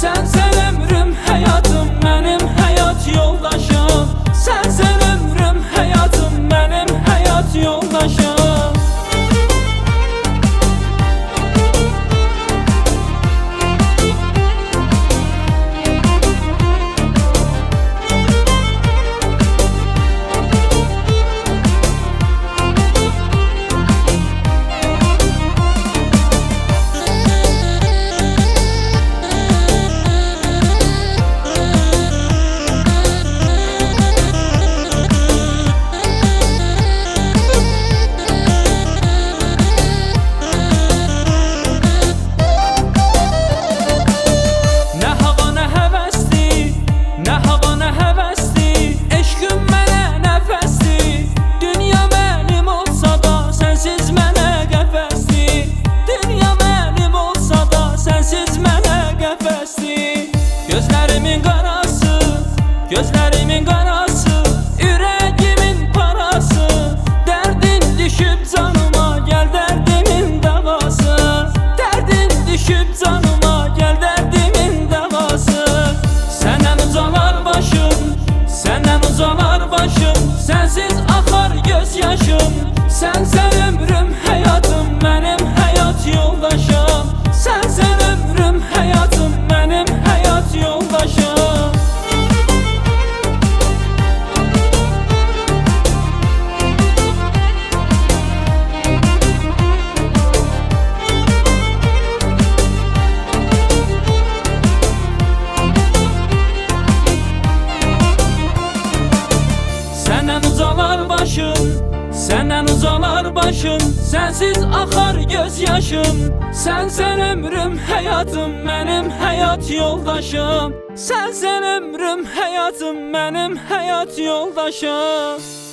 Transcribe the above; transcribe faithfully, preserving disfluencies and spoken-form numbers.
Sensen ömrüm, hayatım, benim hayat yoldaşım. Sensen ömrüm, hayatım, benim hayat yoldaşım. Gözlerimin qarası, gözlerimin qarası, ürəgimin parası. Dərdin düşüb canıma, gəl dərdimin davası. Dərdin düşüb canıma, gəl dərdimin davası. Səndən uzalar başım, səndən uzalar başım, sənsiz axar göz yaşım. Sənsən ömrüm, həyatım, mənim həyat yoldaşım. Sənsən ömrüm, həyatım, mənim həyat yoldaşım. Səndən uzalar başım, səndən uzalar başım, sənsiz axar göz yaşım. Sənsən ömrüm, həyatım, mənim həyat yoldaşım. Sənsən ömrüm, həyatım, mənim həyat yoldaşım.